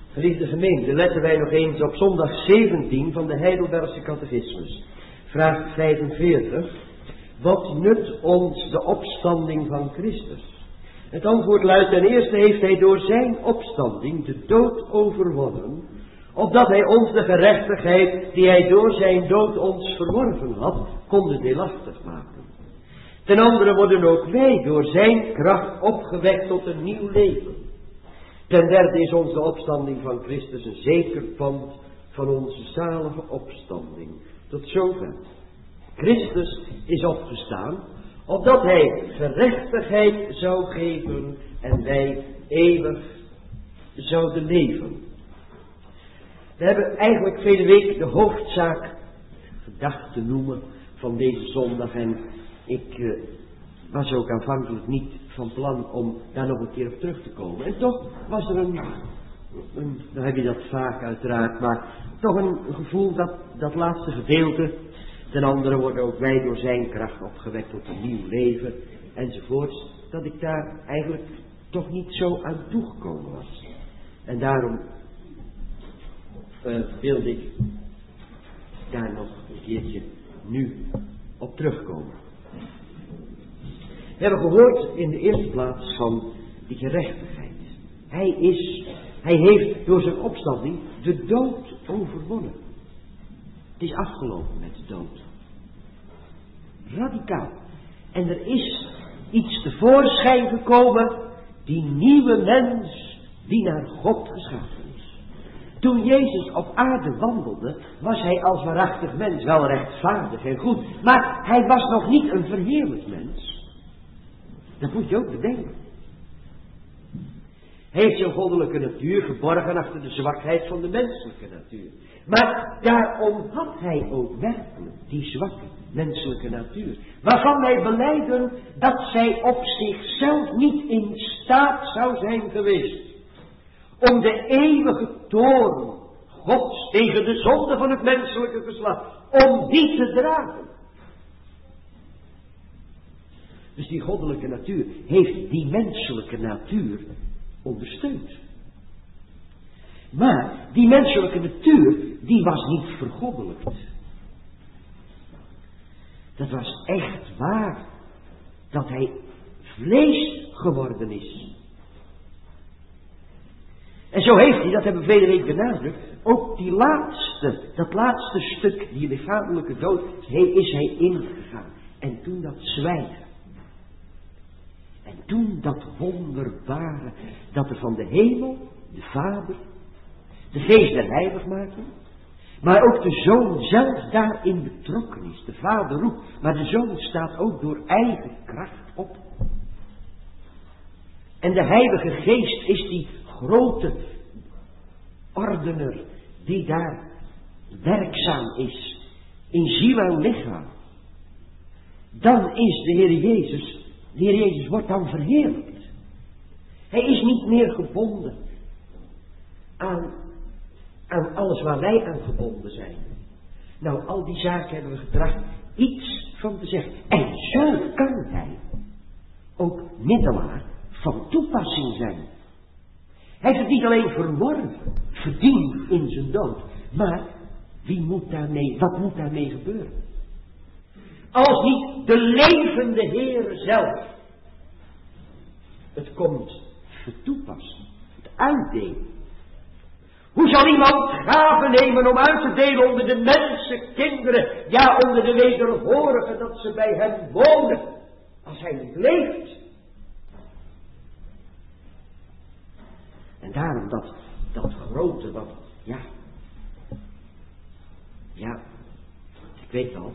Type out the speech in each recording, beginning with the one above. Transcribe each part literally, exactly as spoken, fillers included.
Geliefde gemeente, letten wij nog eens op zondag zeventien van de Heidelbergse Catechismus. Vraag vijfenveertig. Wat nut ons de opstanding van Christus? Het antwoord luidt: ten eerste heeft hij door zijn opstanding de dood overwonnen, opdat hij ons de gerechtigheid die hij door zijn dood ons verworven had, konde deelachtig maken. Ten andere worden ook wij door zijn kracht opgewekt tot een nieuw leven. Ten derde is ons de opstanding van Christus een zeker pand van onze zalige opstanding. Tot zover. Christus is opgestaan, opdat hij gerechtigheid zou geven en wij eeuwig zouden leven. We hebben eigenlijk vele weken de hoofdzaak gedacht te noemen van deze zondag. En ik uh, was ook aanvankelijk niet van plan om daar nog een keer op terug te komen. En toch was er een, een dan heb je dat vaak uiteraard, maar toch een gevoel dat dat laatste gedeelte. Ten andere worden ook wij door zijn kracht opgewekt tot een nieuw leven enzovoorts. Dat ik daar eigenlijk toch niet zo aan toegekomen was. En daarom uh, wilde ik daar nog een keertje nu op terugkomen. We hebben gehoord in de eerste plaats van die gerechtigheid. Hij is, hij heeft door zijn opstanding de dood overwonnen. Het is afgelopen met de dood. Radicaal. En er is iets tevoorschijn gekomen, die nieuwe mens die naar God geschapen is. Toen Jezus op aarde wandelde, was hij als waarachtig mens wel rechtvaardig en goed, maar hij was nog niet een verheerlijk mens. Dat moet je ook bedenken. Hij heeft zijn goddelijke natuur geborgen achter de zwakheid van de menselijke natuur. Maar daarom had hij ook werkelijk die zwakke menselijke natuur. Waarvan wij belijden dat zij op zichzelf niet in staat zou zijn geweest om de eeuwige toorn Gods tegen de zonde van het menselijke geslacht, om die te dragen. Dus die goddelijke natuur heeft die menselijke natuur ondersteund. Maar die menselijke natuur, die was niet vergoddelijkt. Dat was echt waar dat hij vlees geworden is. En zo heeft hij, dat hebben we vele weken benadrukt, ook die laatste, dat laatste stuk, die lichamelijke dood, hij, is hij ingegaan. En toen dat zwijgen. En toen dat wonderbare, dat er van de hemel, de Vader, de geest der heiligmaking, maar ook de Zoon zelf daarin betrokken is. De Vader roept, maar de Zoon staat ook door eigen kracht op. En de Heilige Geest is die grote ordener die daar werkzaam is in ziel en lichaam. Dan is de Heer Jezus, de Heer Jezus wordt dan verheerlijkt. Hij is niet meer gebonden aan, aan alles waar wij aan gebonden zijn. Nou, al die zaken hebben we getracht iets van te zeggen. En zo kan hij ook middelaar van toepassing zijn. Hij heeft het niet alleen verworven, verdiend in zijn dood, maar wie moet daarmee, wat moet daarmee gebeuren? Als niet de levende Heer zelf het komt vertoepassen, het uitdelen. Hoe zal iemand gaven nemen om uit te delen onder de mensenkinderen, ja onder de wederhorigen, dat ze bij hem wonen, als hij niet leeft? En daarom dat, dat grote, wat, ja, ja, ik weet al,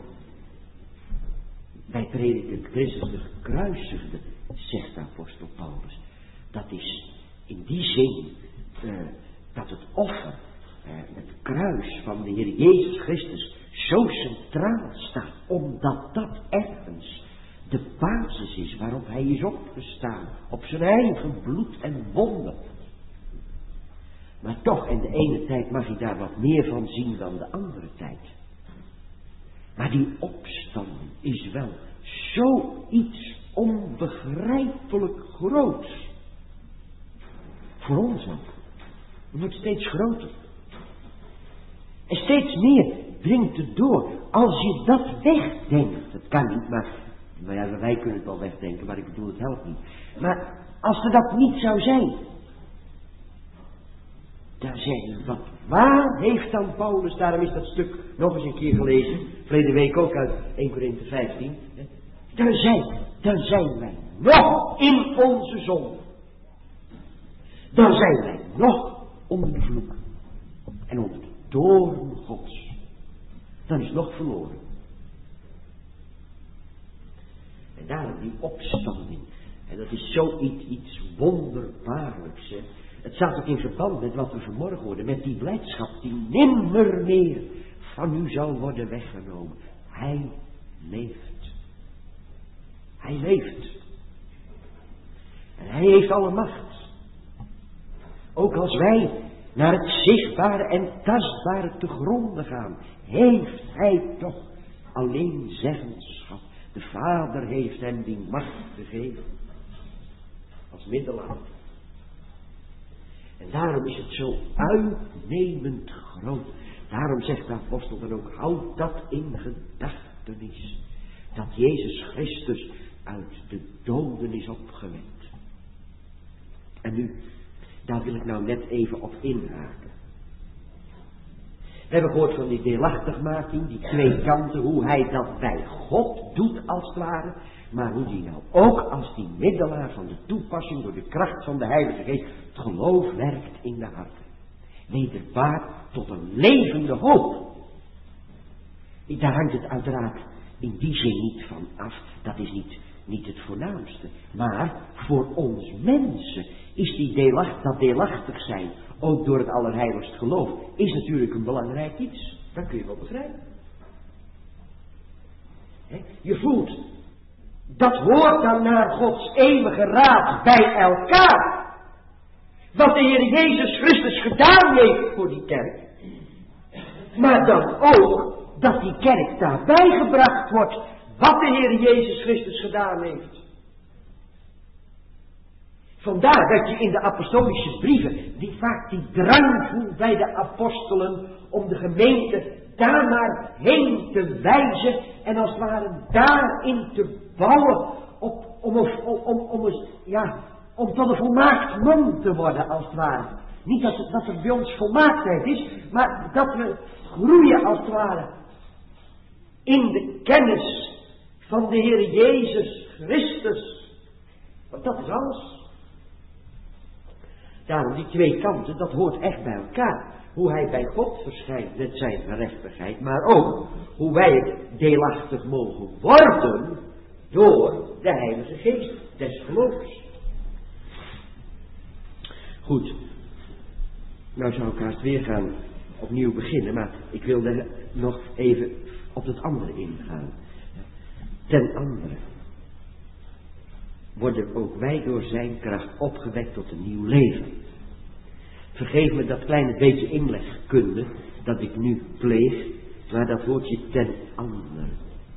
wij prediken Christus de gekruisigde, zegt de apostel Paulus. Dat is in die zin, uh, dat het offer, uh, het kruis van de Heer Jezus Christus zo centraal staat, omdat dat ergens de basis is waarop hij is opgestaan, op zijn eigen bloed en wonden. Maar toch, in de ene tijd mag je daar wat meer van zien dan de andere tijd. Maar die opstanding is wel zoiets onbegrijpelijk groots. Voor ons ook. Het wordt steeds groter. En steeds meer dringt het door. Als je dat wegdenkt, dat kan niet, maar, maar ja, wij kunnen het wel wegdenken, maar ik bedoel, het helpt niet. Maar als er dat niet zou zijn, dan zeg je, wat waar heeft dan Paulus, daarom is dat stuk nog eens een keer gelezen, verleden week ook uit Eerste Korinthe vijftien, hè? Dan zijn, dan zijn wij nog in onze zonde. Dan zijn wij nog onder de vloek en onder de toorn Gods. Dan is nog verloren. En daarom die opstanding. En dat is zoiets iets wonderbaarlijks. Hè? Het staat ook in verband met wat we vanmorgen hoorden. Met die blijdschap die nimmer meer van u zal worden weggenomen. Hij leeft. Hij leeft. En hij heeft alle macht. Ook als wij naar het zichtbare en tastbare te gronden gaan, heeft hij toch alleen zeggenschap. De Vader heeft hem die macht gegeven. Als middelaar. En daarom is het zo uitnemend groot. Daarom zegt de apostel dan ook, houd dat in gedachtenis. Dat Jezus Christus uit de doden is opgewekt. En nu, daar wil ik nou net even op inhaken. We hebben gehoord van die deelachtigmaking, die twee kanten, hoe hij dat bij God doet als het ware, maar hoe die nou ook als die middelaar van de toepassing door de kracht van de Heilige Geest het geloof werkt in de harten. Wederbaar tot een levende hoop. Daar hangt het uiteraard in die zin niet van af, dat is niet, niet het voornaamste. Maar voor ons mensen is die deelacht, dat deelachtig zijn, ook door het allerheiligst geloof, is natuurlijk een belangrijk iets. Dat kun je wel begrijpen. He? Je voelt, dat hoort dan naar Gods eeuwige raad bij elkaar. Wat de Heer Jezus Christus gedaan heeft voor die kerk. Maar dan ook dat die kerk daarbij gebracht wordt wat de Heer Jezus Christus gedaan heeft. Vandaar dat je in de apostolische brieven die vaak die drang voelt bij de apostelen om de gemeente daar maar heen te wijzen en als het ware daarin te bouwen op, om, om, om, om, ja, om tot een volmaakt man te worden als het ware. Niet dat het, dat het bij ons volmaaktheid is, maar dat we groeien als het ware in de kennis van de Heer Jezus Christus. Want dat is alles. Daarom die twee kanten, dat hoort echt bij elkaar. Hoe hij bij God verschijnt met zijn gerechtigheid, maar ook hoe wij het deelachtig mogen worden door de Heilige Geest des geloofs. Goed, nou zou ik haast weer gaan opnieuw beginnen, maar ik wilde nog even op het andere ingaan. Ten andere worden ook wij door zijn kracht opgewekt tot een nieuw leven. Vergeef me dat kleine beetje inlegkunde dat ik nu pleeg, maar dat woordje ten andere.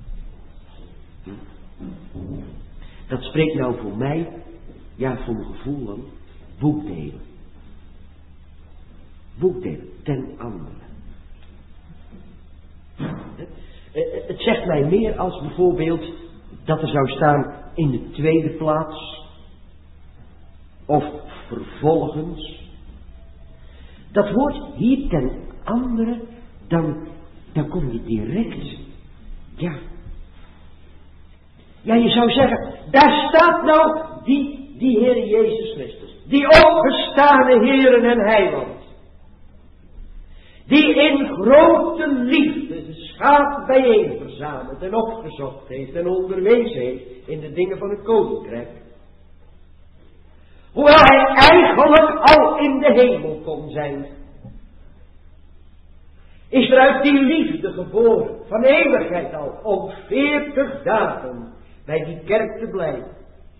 Dat spreekt nou voor mij, ja voor mijn gevoel dan, boekdelen. Boekdelen, ten andere. Het zegt mij meer als bijvoorbeeld dat er zou staan in de tweede plaats of vervolgens. Dat woord hier ten andere, dan, dan kom je direct, ja. Ja, je zou zeggen, daar staat nou die, die Heer Jezus Christus, die opgestane Heeren en Heiland, die in grote liefde de schaap bijeen verzameld en opgezocht heeft en onderwezen heeft in de dingen van het koninkrijk. Hoewel hij eigenlijk al in de hemel kon zijn, is er uit die liefde geboren, van eeuwigheid al, om veertig dagen bij die kerk te blijven.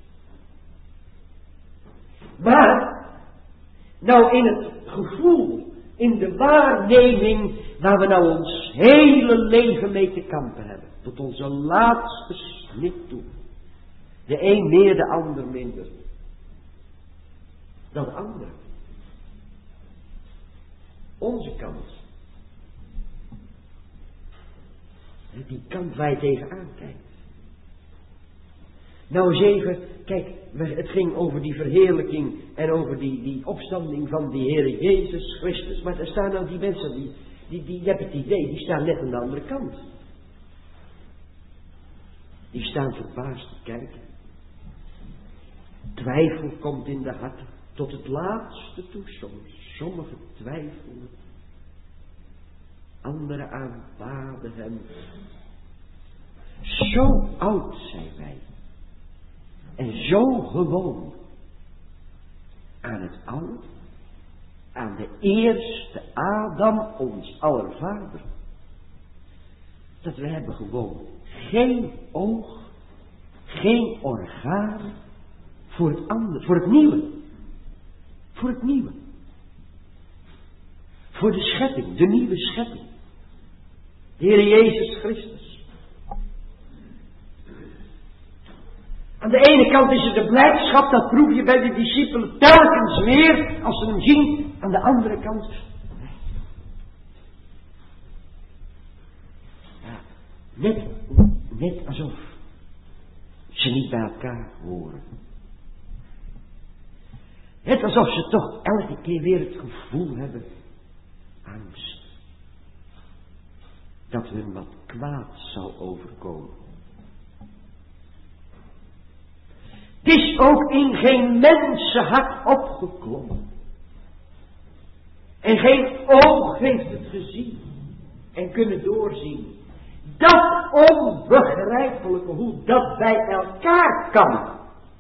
Maar, nou in het gevoel, in de waarneming waar we nou ons hele leven mee te kampen hebben. Tot onze laatste snit toe. De een meer, de ander minder. Dan de ander. Onze kant. Die kant waar je tegenaan kijkt. Nou eens even, kijk, het ging over die verheerlijking en over die, die opstanding van die Heere Jezus Christus. Maar er staan nou die mensen, die, die, die, je hebt het idee, die staan net aan de andere kant. Die staan verbaasd te kijken. Twijfel komt in de hart tot het laatste toe soms. Sommigen twijfelen. Anderen aanbaden hem. Zo oud zijn wij. En zo gewoon. Aan het oude. Aan de eerste Adam, ons aller vader. Dat we hebben gewoon geen oog. Geen orgaan. Voor het andere. Voor het nieuwe. Voor het nieuwe. Voor de schepping. De nieuwe schepping. De Heer Jezus Christus. Aan de ene kant is het de blijdschap, dat proef je bij de discipelen telkens weer, als ze hem zien. Aan de andere kant, ja, net, net alsof ze niet bij elkaar horen. Net alsof ze toch elke keer weer het gevoel hebben, angst. Dat hun wat kwaad zal overkomen. Het is ook in geen mensenhart opgeklommen. En geen oog heeft het gezien. En kunnen doorzien. Dat onbegrijpelijke, hoe dat bij elkaar kan.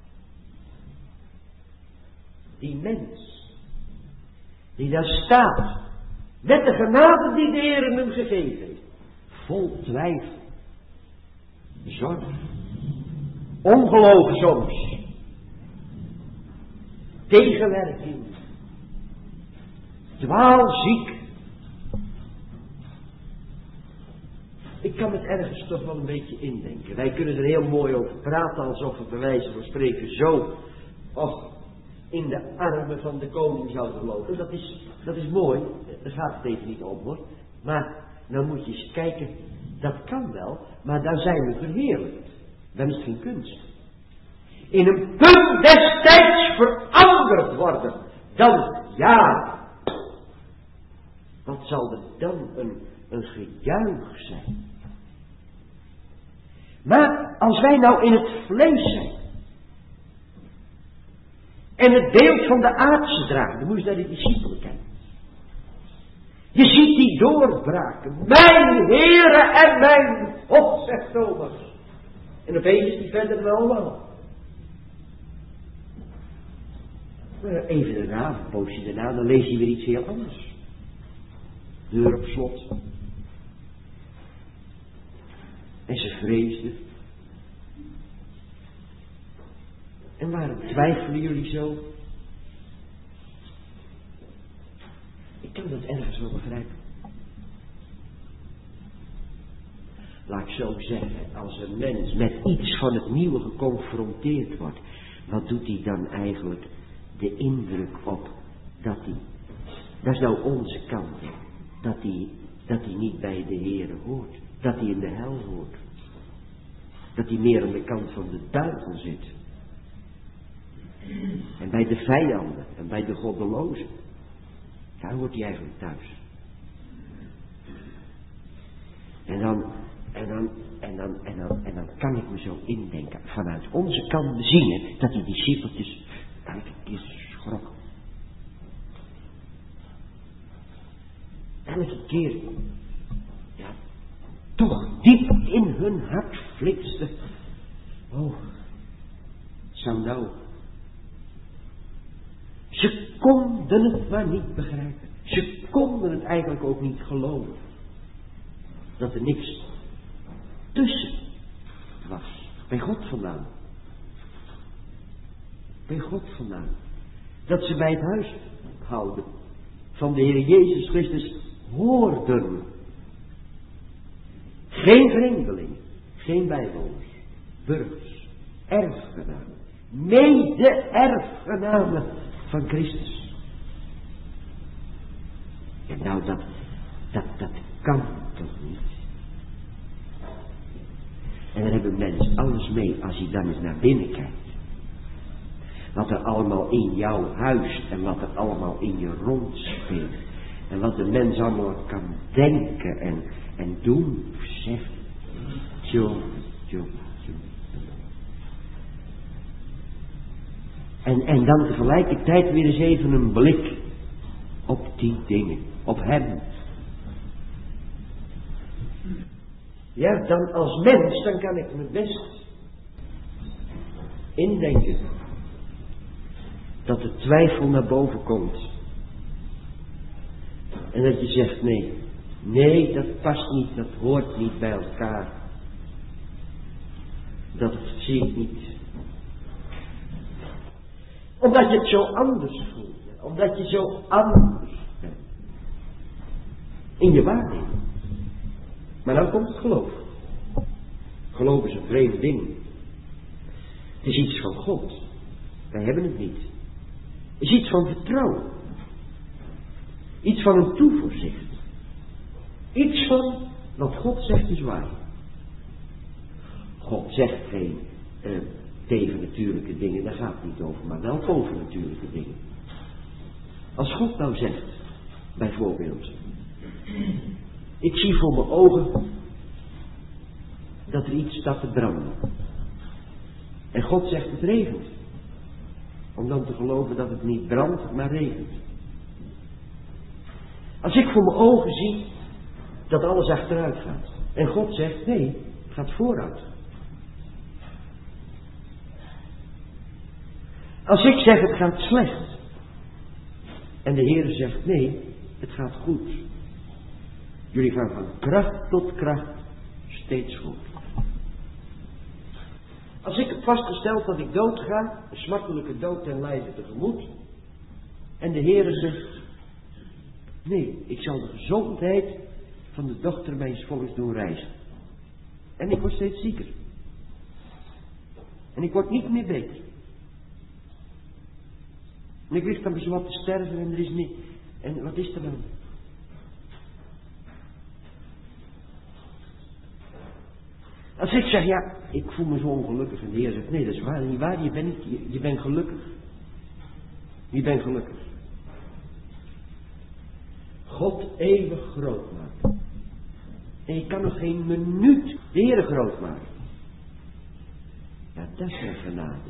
Die mens. Die daar staat. Met de genade die de Heer hem gegeven heeft. Vol twijfel. Zorg. Ongeloof soms. Tegenwerking. Dwaalziek. Ik kan het ergens toch wel een beetje indenken. Wij kunnen er heel mooi over praten, alsof we bij wijze van spreken zo och, in de armen van de koning zouden lopen. Dat is, dat is mooi, daar gaat het even niet om hoor. Maar dan moet je eens kijken, dat kan wel, maar daar zijn we verheerlijkt. Dan is het geen kunst. In een punt destijds veranderd worden. Dan, ja. Wat zal er dan een, een gejuich zijn. Maar als wij nou in het vlees zijn. En het beeld van de aardse dragen. Dan moet je naar de discipelen kijken. Je ziet die doorbraken. Mijn Heere en mijn God, zegt Thomas. En opeens is die verder dan allemaal. Maar even daarna, een poosje daarna, dan lees je weer iets heel anders. Deur op slot. En ze vreesden. En waarom twijfelen jullie zo? Ik kan dat ergens wel begrijpen. Laat ik zo zeggen, als een mens met iets van het nieuwe geconfronteerd wordt, wat doet hij dan eigenlijk de indruk op dat hij, dat is nou onze kant, dat hij, dat hij niet bij de Heere hoort, dat hij in de hel hoort, dat hij meer aan de kant van de duivel zit. En bij de vijanden en bij de goddelozen, daar hoort hij eigenlijk thuis. En dan, en dan, en dan, en dan, en dan kan ik me zo indenken, vanuit onze kant zien dat die discipeltjes elke keer schrokken. Elke keer, ja, toch diep in hun hart flitste. Oh, zou nou. Ze konden het maar niet begrijpen. Ze konden het eigenlijk ook niet geloven. Dat er niks tussen was. Bij God vandaan. Bij God vandaan. Dat ze bij het huis houden van de Heer Jezus Christus hoorden. Geen vreemdeling. Geen bijwoners. Burgers. Erfgenamen. Mede-erfgenamen van Christus. En nou, dat, dat, dat kan toch niet? En dan hebben mensen alles mee als je dan eens naar binnen kijkt. Wat er allemaal in jouw huis en wat er allemaal in je rondspeelt. En wat de mens allemaal kan denken en, en doen. Zeg, jo, jo, jo. En, en dan tegelijkertijd weer eens even een blik op die dingen, op hem. Ja, dan als mens, dan kan ik me best indenken dat de twijfel naar boven komt. En dat je zegt, nee, nee, dat past niet, dat hoort niet bij elkaar. Dat zie ik niet. Omdat je het zo anders voelt. Omdat je zo anders bent. In je waarneming. Maar dan komt het geloof. Geloof is een vreemd ding. Het is iets van God. Wij hebben het niet. Het is iets van vertrouwen. Iets van een toevoorzicht. Iets van wat God zegt is waar. God zegt geen eh, tegennatuurlijke dingen, daar gaat het niet over, maar wel bovennatuurlijke dingen. Als God nou zegt, bijvoorbeeld, ik zie voor mijn ogen dat er iets staat te branden. En God zegt het regent. Om dan te geloven dat het niet brandt, maar regent. Als ik voor mijn ogen zie dat alles achteruit gaat. En God zegt, nee, het gaat vooruit. Als ik zeg, het gaat slecht. En de Heer zegt, nee, het gaat goed. Jullie gaan van kracht tot kracht steeds goed. Als ik heb vastgesteld dat ik dood ga, een smartelijke dood ten lijve tegemoet. En de Heer zegt, nee, ik zal de gezondheid van de dochter mijns volks doen reizen. En ik word steeds zieker. En ik word niet meer beter. En ik lig dan bij zo wat te sterven en er is niet. En wat is er dan? Als ik zeg, ja, ik voel me zo ongelukkig. En de Heer zegt, nee, dat is waar, niet waar. Je bent, niet, je, je bent gelukkig. Je bent gelukkig. God eeuwig groot maken. En je kan nog geen minuut de Heer groot maken. Ja, dat is een genade.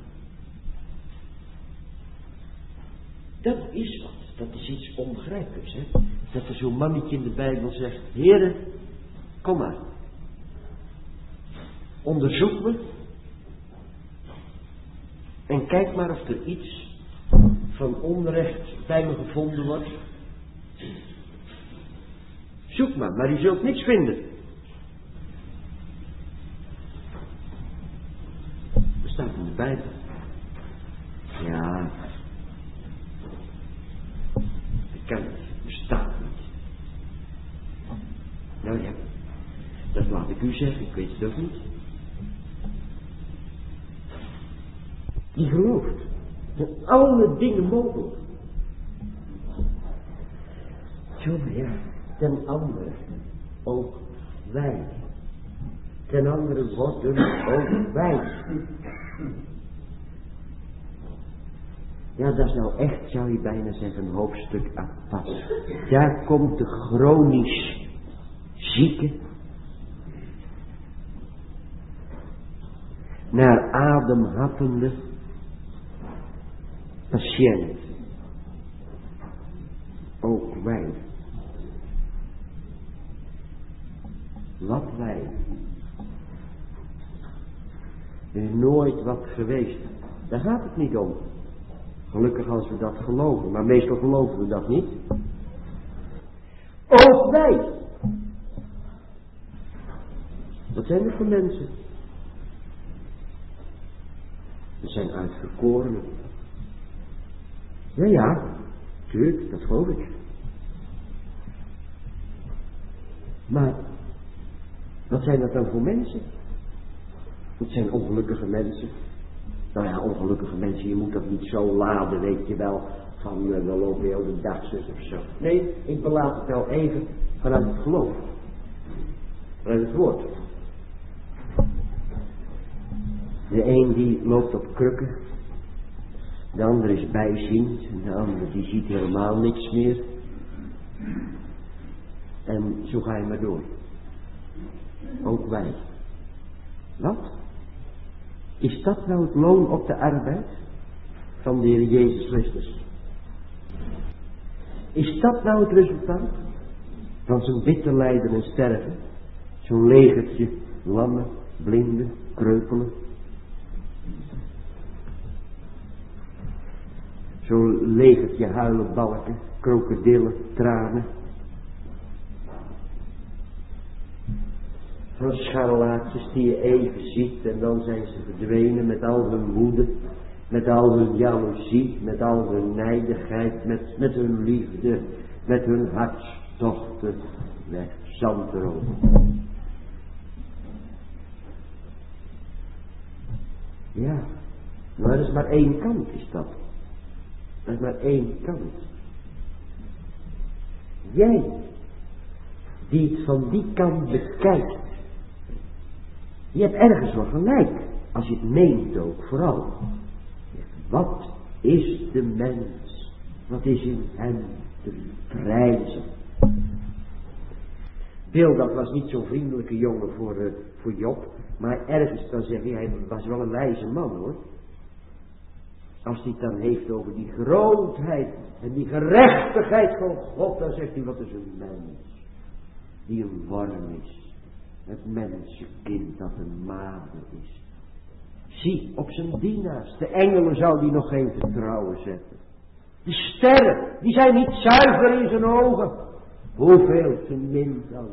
Dat is wat. Dat is iets onbegrijpelijks, hè. Dat er zo'n mannetje in de Bijbel zegt, Heere, kom maar. Onderzoek me. En kijk maar of er iets van onrecht bij me gevonden wordt. Zoek maar, maar je zult niks vinden. Dat staat in de Bijbel. Ja. Dat kan niet. Bestaat niet. Nou ja. Dat laat ik u zeggen. Ik weet het ook niet. Die gelooft. Dat alle dingen mogelijk. Jongen, ja. Ten andere ook wij. Ten andere worden ook wij. Ja, dat is nou echt, zou je bijna zeggen, een hoofdstuk apart. Daar komt de chronisch zieke naar adem happende patiënt. Ook wij. Wat wij. Er is nooit wat geweest. Daar gaat het niet om. Gelukkig als we dat geloven. Maar meestal geloven we dat niet. Ook wij. Wat zijn er voor mensen? Er zijn uitverkorenen. Ja, ja. Tuurlijk, dat geloof ik. Maar wat zijn dat dan voor mensen? Het zijn ongelukkige mensen. Nou ja, ongelukkige mensen, je moet dat niet zo laden, weet je wel, van uh, dan loop je de dagzus of zo. Nee, ik belaat het nou even vanuit het geloof. Vanuit het woord. De een die loopt op krukken. De ander is bijziend. En de andere die ziet helemaal niks meer. En zo ga je maar door. Ook wij. Wat? Is dat nou het loon op de arbeid van de Heer Jezus Christus? Is dat nou het resultaat van zijn bitter lijden en sterven? Zo'n legertje lammen, blinden, kreupelen. Zo'n legertje huilen, balken, krokodillen, tranen. Van scharlaatjes die je even ziet en dan zijn ze verdwenen met al hun woede, met al hun jaloezie, met al hun nijdigheid, met, met hun liefde, met hun hartstochten weg, zand erover. Ja, maar dat is maar één kant is dat. Dat is maar één kant. Jij, die het van die kant bekijkt, je hebt ergens wel gelijk, als je het meent ook, vooral. Wat is de mens? Wat is in hem te prijzen? Bildad was niet zo'n vriendelijke jongen voor, uh, voor Job, maar ergens kan zeggen, hij was wel een wijze man hoor. Als hij het dan heeft over die grootheid en die gerechtigheid van God, dan zegt hij, wat is een mens die een worm is. Het mensenkind dat een mader is. Zie, op zijn dienaars, de engelen zou die nog geen vertrouwen zetten. De sterren, die zijn niet zuiver in zijn ogen. Hoeveel te min dan.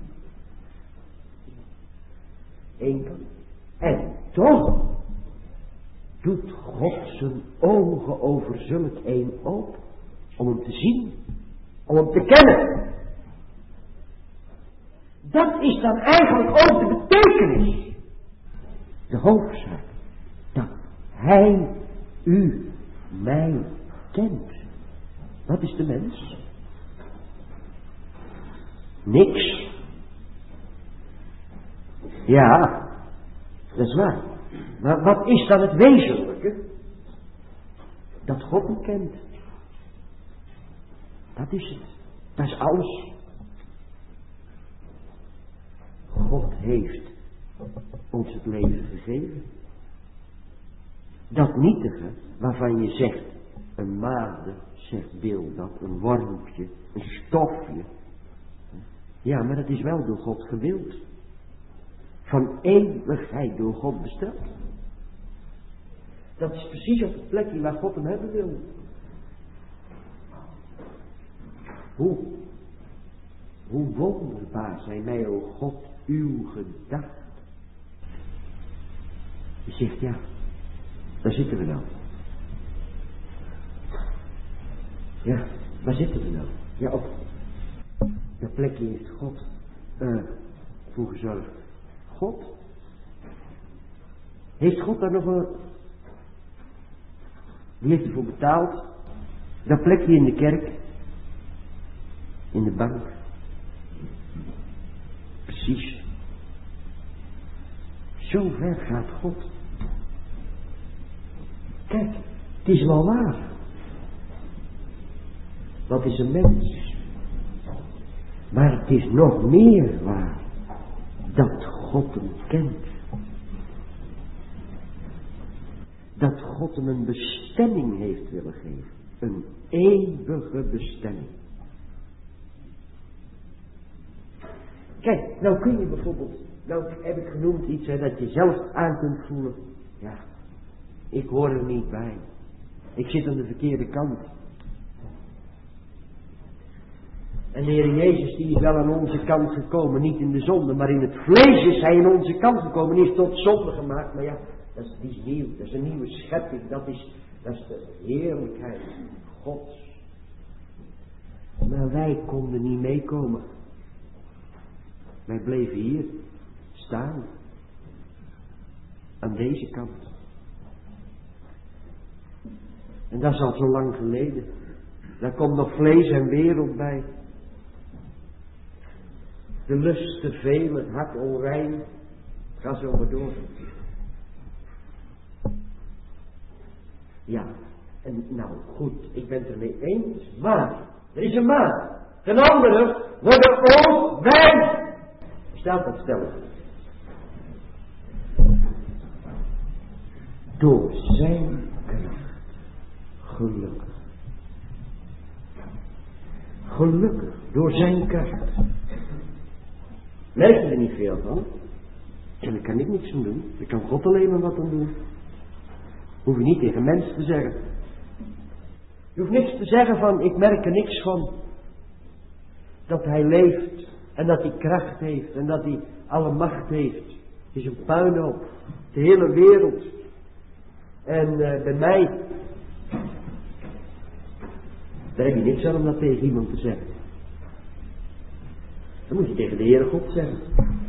Eén kant. En toch doet God zijn ogen over zulk een open. Om hem te zien. Om hem te kennen. Dat is dan eigenlijk ook de betekenis. De hoofdzaak. Dat hij u, mij kent. Wat is de mens? Niks. Ja, dat is waar. Maar wat is dan het wezenlijke? Dat God hem kent. Dat is het. Dat is alles. God heeft ons het leven gegeven. Dat nietige waarvan je zegt, een made, zegt Bildad, een wormpje, een stofje. Ja, maar dat is wel door God gewild. Van eeuwigheid door God besteld. Dat is precies op het plekje waar God hem hebben wil. Hoe? Hoe wonderbaar zijn mij, o God, uw gedachten. Je zegt, ja, daar zitten we nou. Ja, waar zitten we nou? Ja, op dat plekje heeft God uh, voor gezorgd. God? Heeft God daar nog een... Die heeft ervoor betaald. Dat plekje in de kerk. In de bank. Precies. Zo ver gaat God. Kijk, het is wel waar. Wat is een mens? Maar het is nog meer waar. Dat God hem kent. Dat God hem een bestemming heeft willen geven. Een eeuwige bestemming. Kijk, nou kun je bijvoorbeeld, nou heb ik genoemd iets hè, dat je zelf aan kunt voelen. Ja, ik hoor er niet bij. Ik zit aan de verkeerde kant. En de Heer Jezus die is wel aan onze kant gekomen, niet in de zonde, maar in het vlees is hij aan onze kant gekomen, die is tot zonde gemaakt. Maar ja, dat is, die is nieuw, dat is een nieuwe schepping, dat is, dat is de heerlijkheid Gods. Maar wij konden niet meekomen. Wij bleven hier staan. Aan deze kant. En dat is al zo lang geleden. Daar komt nog vlees en wereld bij. De lust te veel, het hart onrein. Ga zo maar door. Ja, en nou goed, ik ben het ermee eens, maar, er is een maar. Ten andere worden ook wij. Staat dat stellen. Door zijn kracht. Gelukkig. Gelukkig. Door zijn kracht. Merk je er niet veel van? En daar kan ik niks aan doen. Daar kan God alleen maar wat aan doen. Hoef je niet tegen mensen te zeggen. Je hoeft niks te zeggen van, ik merk er niks van. Dat hij leeft. En dat hij kracht heeft. En dat hij alle macht heeft. Het is een puinhoop. De hele wereld. En uh, bij mij. Daar heb je niks aan om dat tegen iemand te zeggen. Dan moet je tegen de Heere God zeggen.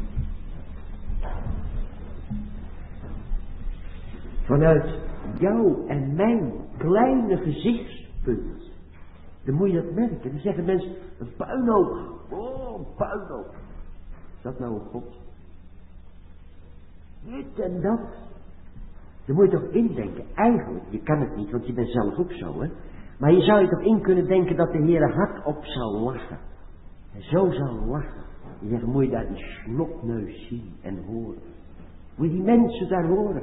Vanuit jou en mijn kleine gezichtspunt. Dan moet je dat merken. Dan zeggen mensen, een puinhoop. Oh, een puinhoop. Is dat nou een God? Dit en dat. Dan moet je toch indenken. Eigenlijk, je kan het niet, want je bent zelf ook zo, hè. Maar je zou je toch in kunnen denken dat de Heere hardop zou lachen. En zo zou lachen. Je zegt, moet je daar die snotneus zien en horen. Moet je die mensen daar horen.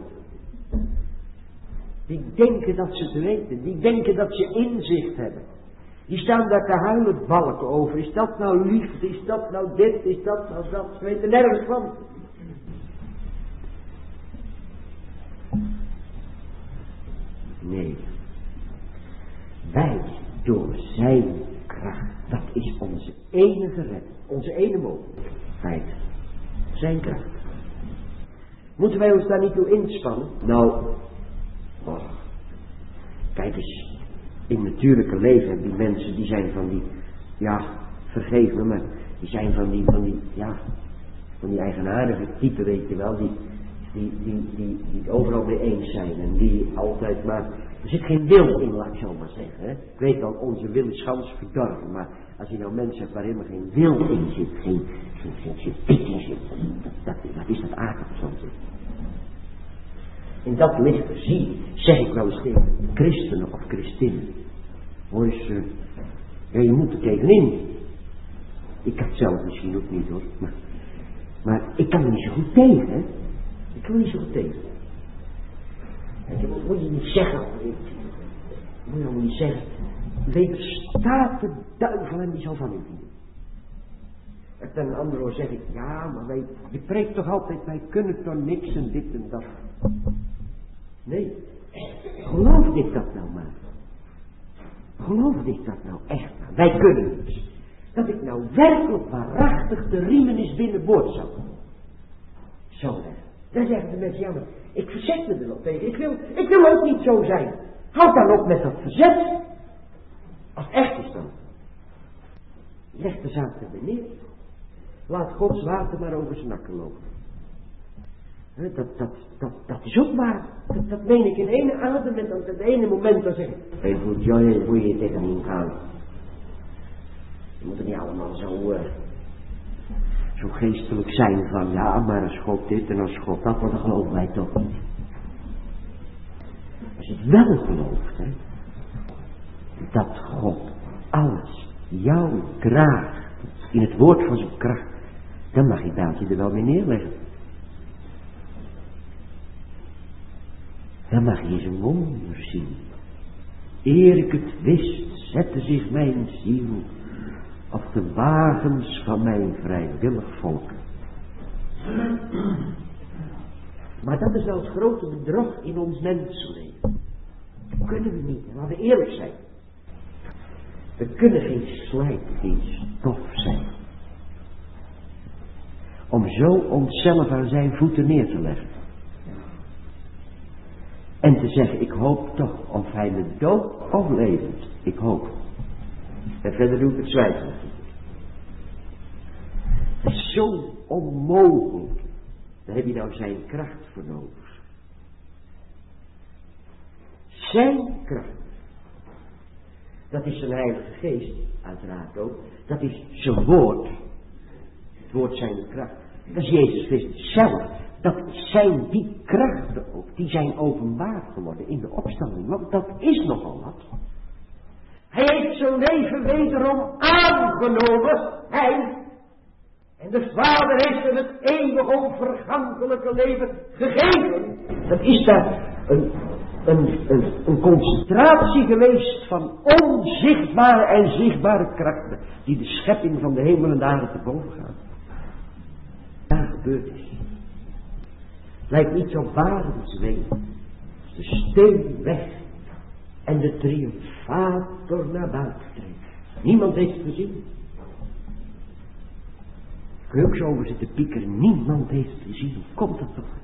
Die denken dat ze het weten. Die denken dat ze inzicht hebben. Die staan daar te huilen balken over. Is dat nou liefde? Is dat nou dit? Is dat nou dat? Ze weten nergens van. Nee. Wij door zijn kracht. Dat is onze enige red. Onze ene mogelijkheid. Zijn kracht. Moeten wij ons daar niet toe inspannen? Nou. Oh. Kijk eens. In het natuurlijke leven hebben die mensen, die zijn van die, ja, vergeef me, maar die zijn van die, van die, ja, van die eigenaardige type, weet je wel, die, die, die, die, die het overal mee eens zijn en die altijd maar, er zit geen wil in, laat ik zo maar zeggen, hè. Ik weet wel, onze wil is gans verdorven, maar als je nou mensen hebt waar helemaal geen wil in zit, geen, geen, geen, geen pit in zit, dat, dat, dat is dat aardig soms. In dat licht zie, zeg ik wel eens tegen christenen of christinnen. Hoor eens, uh, ja, je moet er tegenin. Ik had het zelf misschien ook niet hoor, maar, maar ik kan er niet zo goed tegen, hè. Ik kan er niet zo goed tegen. En dat moet je niet zeggen, moet je nou niet zeggen. Weerstaat de duivel en die zal van u dienen. En ten andere hoor zeg ik, ja, maar wij, je preekt toch altijd, wij kunnen toch niks en dit en dat. Nee, geloof ik dat nou maar. Geloof ik dat nou echt maar. Wij kunnen het. Dat ik nou werkelijk waarachtig de riemen is binnenboord zou. Zo hè. Dan zeggen de mensen, ja maar, ik verzet me er nog tegen. Ik wil, ik wil ook niet zo zijn. Houd dan op met dat verzet. Als het echt is dan. Leg de zaak er neer. Laat Gods water maar over zijn nakken lopen. Dat, dat, dat, dat is ook waar. Dat, dat meen ik in ene adem en dan op het ene moment dan zeg ik, hey, goed, joh, hoe je tegenin gaan. Je moet er niet allemaal zo, uh, zo geestelijk zijn van, ja, maar als God dit en als God dat, dan geloven wij toch niet. Als je het wel gelooft, hè, dat God alles jou draagt in het woord van zijn kracht, dan mag je daadje er wel weer neerleggen. Dan mag je zijn wonder zien. Eer ik het wist, zette zich mijn ziel op de wagens van mijn vrijwillig volk. Maar dat is wel het grote bedrog in ons mensenleven. Dat kunnen we niet, laten we eerlijk zijn. We kunnen geen slijk, geen stof zijn. Om zo onszelf aan zijn voeten neer te leggen. En te zeggen, ik hoop toch, of hij me dood of levend, ik hoop. En verder doe ik het zwijgen. Het is zo onmogelijk. Daar heb je nou zijn kracht voor nodig. Zijn kracht. Dat is zijn Heilige Geest, uiteraard ook. Dat is zijn woord. Het woord zijn de kracht. Dat is Jezus Christus zelf. Dat zijn die krachten ook. Die zijn openbaar geworden in de opstanding. Want dat is nogal wat. Hij heeft zijn leven wederom aangenomen. Hij. En de Vader heeft hem het eeuwig onvergankelijke leven gegeven. Dat is daar een, een, een, een concentratie geweest van onzichtbare en zichtbare krachten. Die de schepping van de hemel en de aarde te boven gaan. Daar gebeurd is. Lijkt niet zo barensweet. De steen weg. En de triomfator naar buiten trekt. Niemand heeft het gezien. Kun je ook zo over zitten piekeren. Niemand heeft het gezien. Hoe komt dat toch?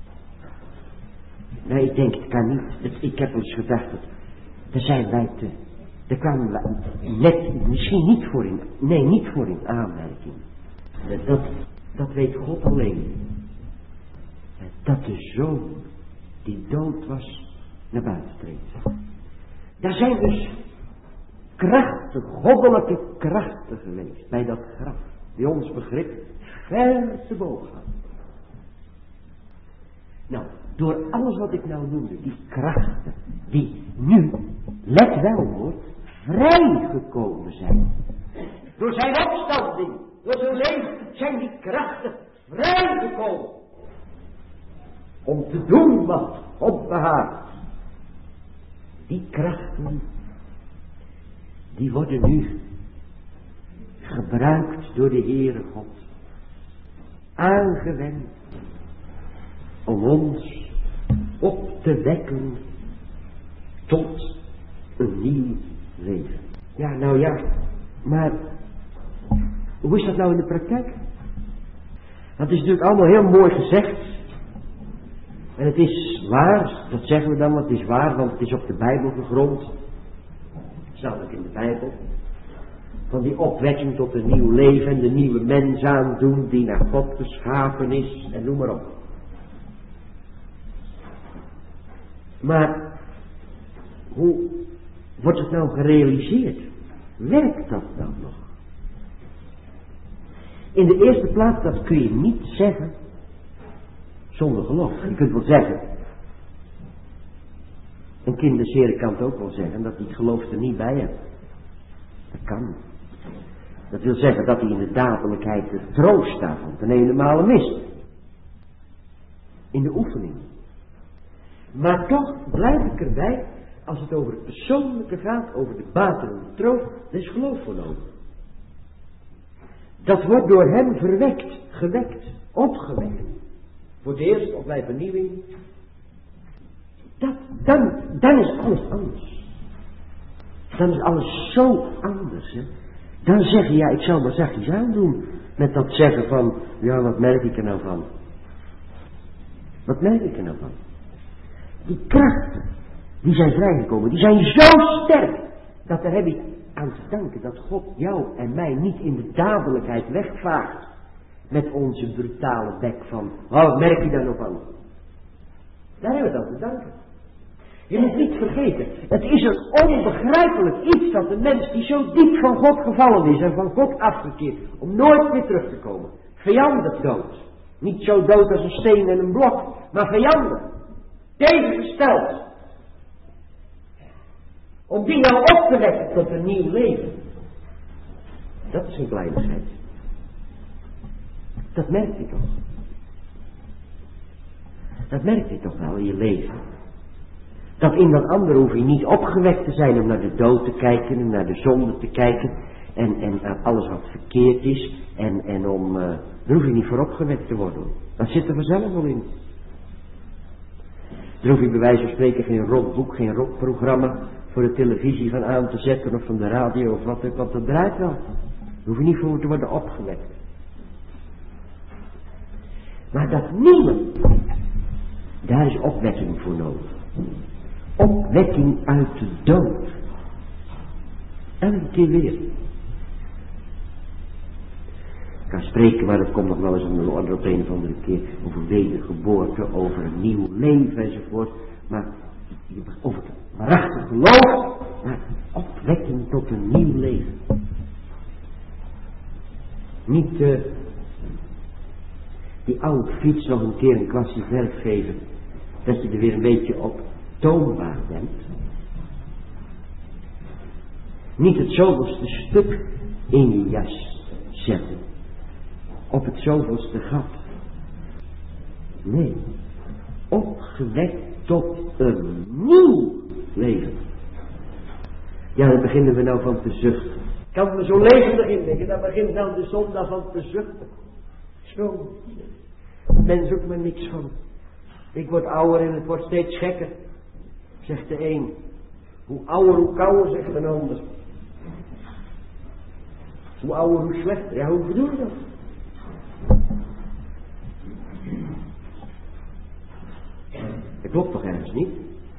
Nee, ik denk het kan niet. Ik heb eens gedacht. Dat, daar zijn wij te. Daar kwamen wij net. Misschien niet voor in. Nee, niet voor in aanmerking. Dat, dat, dat weet God alleen. Dat de zoon die dood was naar buiten treedt. Daar zijn dus krachten, goddelijke krachten geweest bij dat graf. Die ons begrip ver te boven gaan. Nou, door alles wat ik nou noemde, die krachten, die nu, let wel hoor, vrijgekomen zijn. Door zijn opstanding, door zijn leven, zijn die krachten vrijgekomen. Om te doen wat God behaagt. Die krachten, die worden nu gebruikt door de Heere God. Aangewend om ons op te wekken tot een nieuw leven. Ja, nou ja, maar hoe is dat nou in de praktijk? Dat is natuurlijk allemaal heel mooi gezegd. En het is waar, dat zeggen we dan, het is waar, want het is op de Bijbel gegrond. Het staat ook in de Bijbel. Van die opwekking tot een nieuw leven en de nieuwe mens aandoen die naar God geschapen is en noem maar op. Maar hoe wordt het nou gerealiseerd? Werkt dat nou nog? In de eerste plaats, dat kun je niet zeggen zonder geloof. Je kunt wel zeggen, een kinderserie kan het ook wel zeggen, dat hij het geloof er niet bij hebt. Dat kan. Dat wil zeggen dat hij in de dadelijkheid de troost daarvan ten ene mist. In de oefening. Maar toch blijf ik erbij, als het over het persoonlijke gaat, over de baten en de troost, er is geloof voor nodig. Dat wordt door hem verwekt, gewekt, opgewekt. Voor de eerste of bij vernieuwing. Dat, dan, dan is alles anders. Dan is alles zo anders. Hè? Dan zeg je, ja, ik zou maar zachtjes aandoen. Met dat zeggen van, ja, wat merk ik er nou van? Wat merk ik er nou van? Die krachten, die zijn vrijgekomen, die zijn zo sterk. Dat daar heb ik aan te danken dat God jou en mij niet in de dadelijkheid wegvaagt. Met onze brutale bek van, oh, wat merk je daar nog van? Daar hebben we het aan te danken. Je moet niet vergeten, het is een onbegrijpelijk iets dat de mens die zo diep van God gevallen is en van God afgekeerd, om nooit meer terug te komen. Vijandig dood. Niet zo dood als een steen en een blok, maar vijandig. Tegengesteld. Om die nou op te wekken tot een nieuw leven. Dat is een kleinigheid. Dat merk je toch. Dat merk je toch wel in je leven. Dat in dat andere hoef je niet opgewekt te zijn om naar de dood te kijken en naar de zonde te kijken. En, en aan alles wat verkeerd is. En, en om, uh, daar hoef je niet voor opgewekt te worden. Dat zit er vanzelf wel in. Daar hoef je bij wijze van spreken geen rockboek, geen rockprogramma voor de televisie van aan te zetten of van de radio of wat ook, want dat draait wel. Daar hoef je niet voor te worden opgewekt. Maar dat niemand, daar is opwekking voor nodig. Opwekking uit de dood. Elke keer weer. Ik kan spreken, maar dat komt nog wel eens aan de orde op een of andere keer. Over wedergeboorte, over een nieuw leven enzovoort. Maar over het waarachtig geloof maar opwekken tot een nieuw leven. Niet uh, die oude fiets nog een keer een klasje verf geven, dat je er weer een beetje op toonbaar bent. Niet het zoveelste stuk in je jas zetten, op het zoveelste gat. Nee, opgewekt tot een nieuw leven. Ja, daar beginnen we nou van te zuchten. Ik kan me zo levendig indenken, daar begint nou de zondag van te zuchten. Zo, men zoekt me niks van. Ik word ouder en het wordt steeds gekker, zegt de een. Hoe ouder, hoe kouder, zegt een ander. Hoe ouder, hoe slechter. Ja, hoe bedoel je dat? Dat klopt toch ergens niet?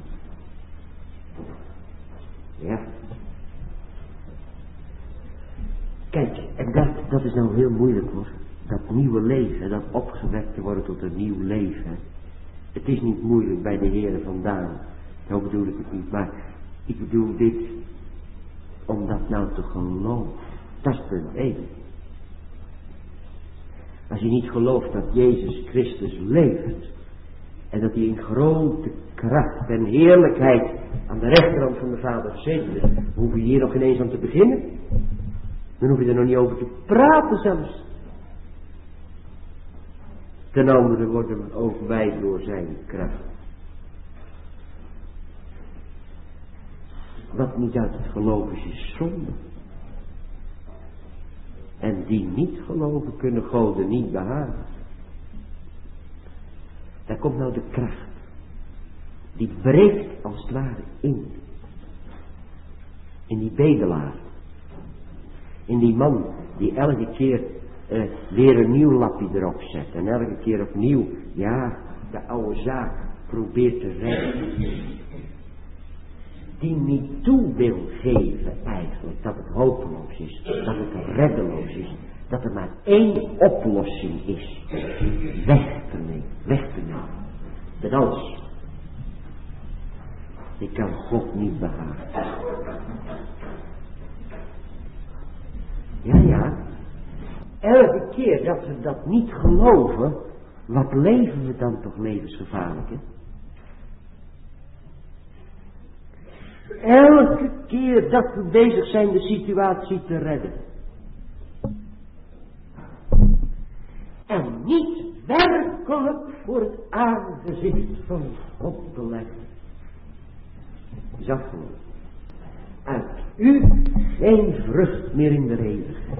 Ja. Kijk, en dat, dat is nou heel moeilijk hoor. Dat nieuwe leven, dat opgewekt te worden tot een nieuw leven. Het is niet moeilijk bij de Heere vandaan. Zo bedoel ik het niet. Maar ik bedoel dit, om dat nou te geloven. Dat is punt één. Als je niet gelooft dat Jezus Christus leeft. En dat hij in grote kracht en heerlijkheid aan de rechterhand van de Vader gezeten is. Hoef je hier nog ineens aan te beginnen. Dan hoef je er nog niet over te praten zelfs. Ten andere worden we ook wij door zijn kracht. Wat niet uit het geloven is, is zonde. En die niet geloven kunnen Goden niet behagen. Daar komt nou de kracht. Die breekt als het ware in. In die bedelaar. In die man die elke keer uh, weer een nieuw lapje erop zet. En elke keer opnieuw, ja, de oude zaak probeert te redden. Die niet toe wil geven eigenlijk dat het hopeloos is. Dat het reddeloos is. Dat er maar één oplossing is. Weg te nemen. Weg te nemen. Dat alles. Ik kan God niet behagen. Ja, ja. Elke keer dat we dat niet geloven, wat leven we dan toch levensgevaarlijk, hè? Elke keer dat we bezig zijn de situatie te redden. En niet werkelijk voor het aangezicht van God te leggen. Zacht genoeg. Uit u geen vrucht meer in de eeuwigheid.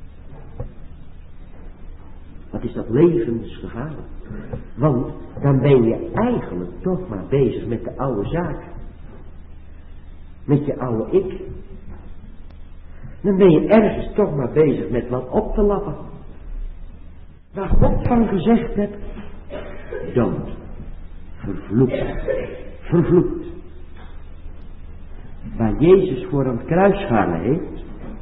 Wat is dat levensgevaarlijk? Want dan ben je eigenlijk toch maar bezig met de oude zaak. Met je oude ik. Dan ben je ergens toch maar bezig met wat op te lappen. Waar God van gezegd hebt. Dood. Vervloekt. Vervloekt. Waar Jezus voor aan het kruis gehangen heeft.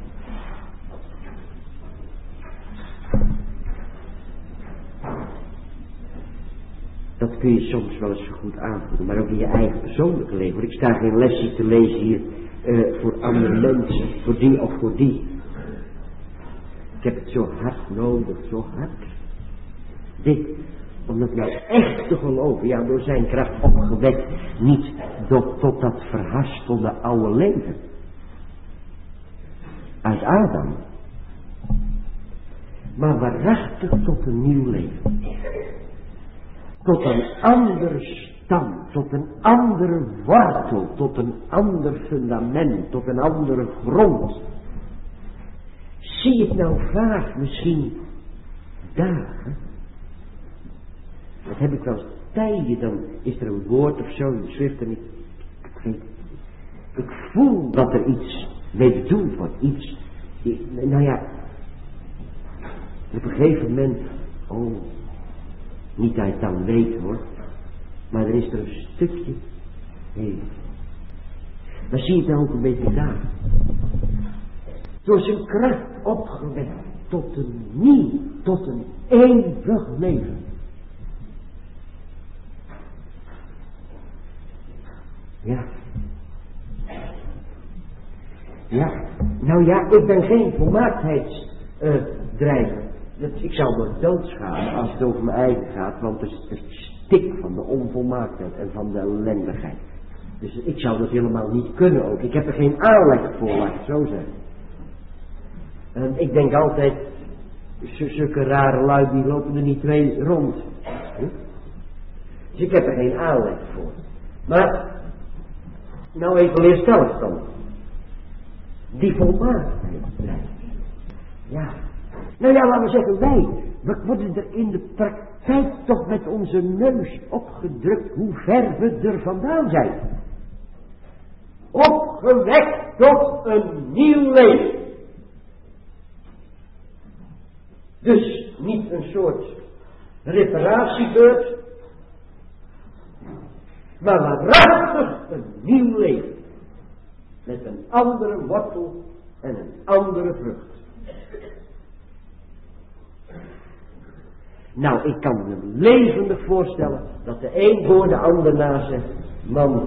Dat kun je soms wel eens goed aanvoelen, maar ook in je eigen persoonlijke leven. Want ik sta geen lesje te lezen hier uh, voor andere mensen, voor die of voor die. Ik heb het zo hard nodig, zo hard. Dit, om dat nou echt te geloven, ja, door zijn kracht opgewekt, niet tot, tot dat verhaspelde oude leven. Uit Adam. Maar waarachtig tot een nieuw leven. Tot een andere stam, tot een andere wortel, tot een ander fundament, tot een andere grond. Zie ik nou vaak misschien dagen. Dat heb ik wel eens tijden, dan is er een woord of zo in de schrift en ik, ik, weet, ik voel dat er iets mee bedoeld wordt, iets. Nou ja, op een gegeven moment, oh, niet dat je het dan weet hoor, maar er is er een stukje heen. Maar zie je het nou ook een beetje daar. Door zijn kracht opgewekt tot een nieuw, tot een eeuwig leven. Ja. Ja, nou ja, ik ben geen volmaakheidsdrijver. Uh, ik zou me doodschamen als het over mijn eigen gaat, want het is het stik van de onvolmaaktheid en van de ellendigheid. Dus ik zou dat helemaal niet kunnen ook. Ik heb er geen aanleg voor, laat ik het zo zeggen. En ik denk altijd, zulke rare lui, die lopen er niet twee rond. Hm? Dus ik heb er geen aanleg voor. Maar, nou even leerstellig dan. Die volmaaktheid blijft. Ja. Nou ja, laten we zeggen, wij, we worden er in de praktijk toch met onze neus opgedrukt hoe ver we er vandaan zijn. Opgewekt tot een nieuw leven. Dus niet een soort reparatiebeurt, maar waarachtig een nieuw leven. Met een andere wortel en een andere vrucht. Nou, ik kan me levendig voorstellen dat de een voor de ander na zegt, man,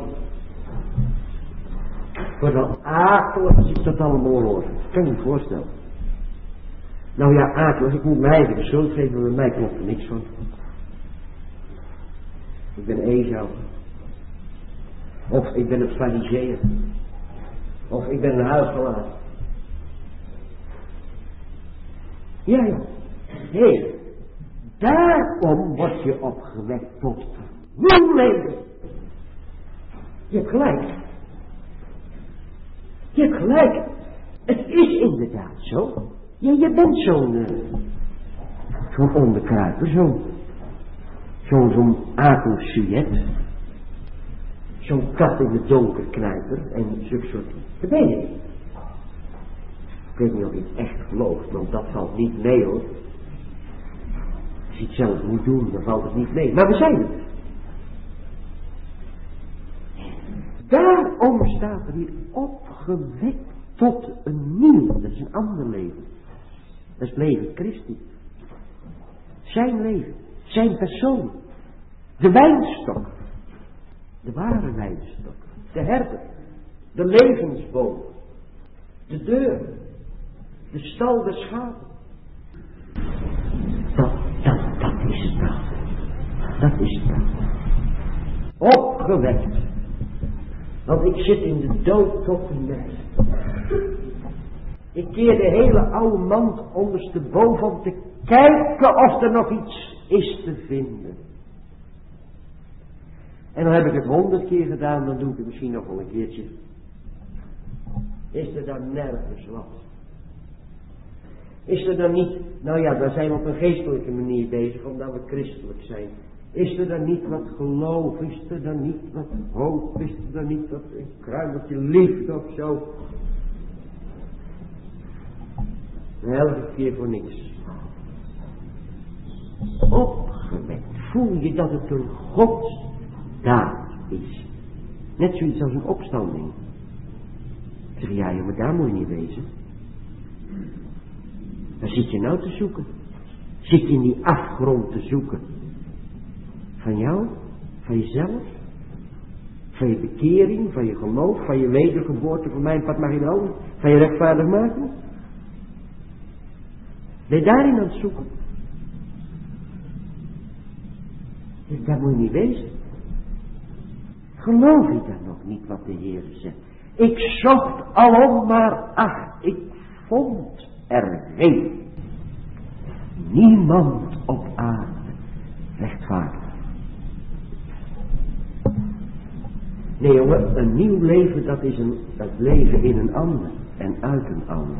wat wel akelig als ik dat allemaal hoor. Dat kan je me voorstellen. Nou ja, akelig, ik moet mijn eigen de schuld geven, bij mij klopt er niks van. Ik ben Esau. Of ik ben het Farizeeën. Of ik ben een huisgelaat. Ja, ja. Heer, daarom word je opgewekt tot nieuw leven. Je hebt gelijk. Je hebt gelijk. Het is inderdaad zo. Ja, je bent zo'n uh, zo'n onderkruiper, zo'n zo'n zo'n akelsujet. Zo'n kat in de donkerknijper en zulke soort. Dat ben je. Ik weet niet of je het echt gelooft, want dat valt niet mee hoor. Als je het zelf moet doen, dan valt het niet mee. Maar we zijn het. Daarom staat er hier opgewekt tot een nieuw. Dat is een ander leven. Dat is het leven Christi. Zijn leven. Zijn persoon. De wijnstok. De ware wijnstok. De herder. De levensboom. De deur. De stal der schapen. Dat, dat, dat is het nou. Dat is het nou. Opgewekt. Want ik zit in de dood tot de lijst. Ik keer de hele oude mand ondersteboven om te kijken of er nog iets is te vinden. En dan heb ik het honderd keer gedaan, dan doe ik het misschien nog wel een keertje. Is er dan nergens wat? Is er dan niet, nou ja, daar zijn we op een geestelijke manier bezig, omdat we christelijk zijn. Is er dan niet wat geloof? Is er dan niet wat hoop? Is er dan niet wat een kruimeltje liefde of zo? Elke keer voor niks. Opgewekt. Voel je dat het een godsdaad is. Net zoiets als een opstanding. Ik zeg, ja, maar daar moet je niet wezen. Waar zit je nou te zoeken? Zit je in die afgrond te zoeken? Van jou? Van jezelf? Van je bekering? Van je geloof? Van je wedergeboorte? Voor mijn part mag je nou? Van je rechtvaardig maken? Ben je daarin aan het zoeken? Dus daar moet je niet wezen. Geloof je dan nog niet wat de Heer zegt? Ik zocht alom maar ach, ik vond er geen. Niemand op aarde rechtvaardig. Nee jongen, een nieuw leven dat is een, dat leven in een ander en uit een ander.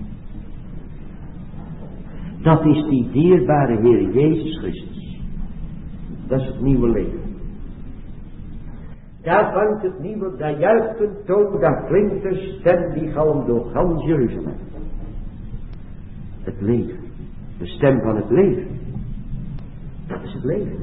Dat is die dierbare Heer Jezus Christus. Dat is het nieuwe leven. Daar vangt het nieuwe, daar juicht een toon, daar klinkt een stem die galmt door gans Jeruzalem. Het leven. De stem van het leven. Dat is het leven.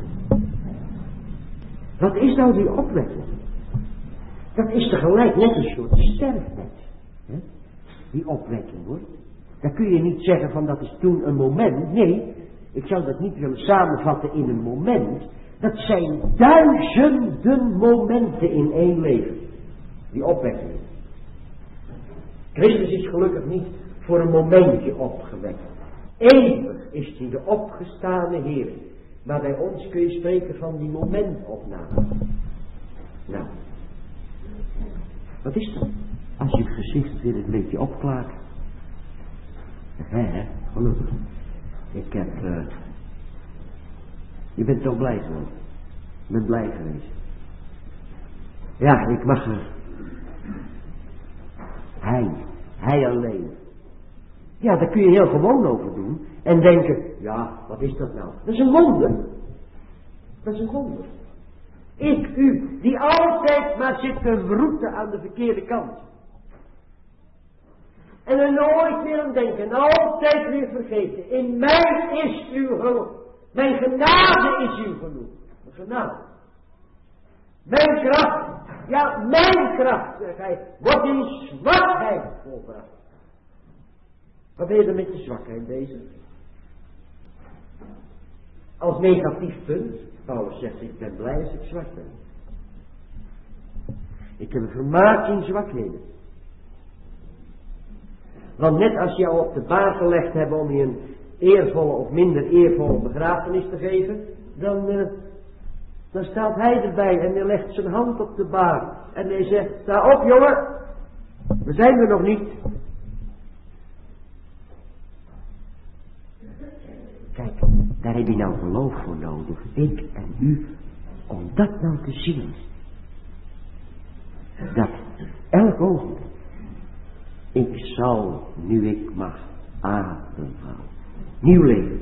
Wat is nou die opwekking? Dat is tegelijk net een soort sterfbed. Hè? Die opwekking hoor. Daar kun je niet zeggen van dat is toen een moment. Nee, ik zou dat niet willen samenvatten in een moment. Dat zijn duizenden momenten in één leven. Die opwekking. Christus is gelukkig niet voor een momentje opgewekt. Eeuwig is hij de opgestane Heer. Maar bij ons kun je spreken van die momentopname. Nou, wat is dat? Als je het gezicht weer een beetje opklaart. Hè, hè, gelukkig. Ik heb, uh, je bent toch blij geworden. Ik ben blij geweest. Ja, ik mag er. Hij, hij alleen. Ja, daar kun je heel gewoon over doen. En denken, ja, wat is dat nou? Dat is een wonder. Dat is een wonder. Ik, u, die altijd maar zit te wroeten aan de verkeerde kant. En er nooit meer aan denken. En altijd weer vergeten. In mij is uw hulp. Mijn genade is uw genoeg. Genade. Mijn kracht. Ja, mijn kracht, zegt hij. Wordt in zwakheid volbracht. Wat ben je er met je zwakheid bezig? Als negatief punt. Paulus zegt, ik ben blij als ik zwak ben. Ik heb een vermaak in zwakheden. Want net als jou op de baan gelegd hebben om je een eervolle of minder eervolle begrafenis te geven, dan, uh, dan staat hij erbij en hij legt zijn hand op de baan. En hij zegt, sta op jongen, we zijn er nog niet. Kijk, daar heb je nou geloof voor nodig, ik en u, om dat nou te zien. Dat elk ogenblik, ik zal, nu ik mag, ademhalen. Nieuw leven.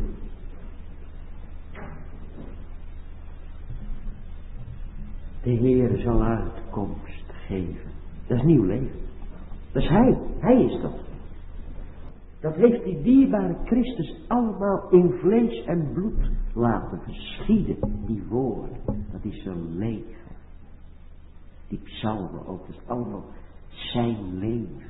De Heer zal uitkomst geven. Dat is nieuw leven. Dat is Hij. Hij is dat. Dat heeft die dierbare Christus allemaal in vlees en bloed laten geschieden. Die woorden. Dat is zijn leven. Die psalmen ook. Dat is allemaal zijn leven.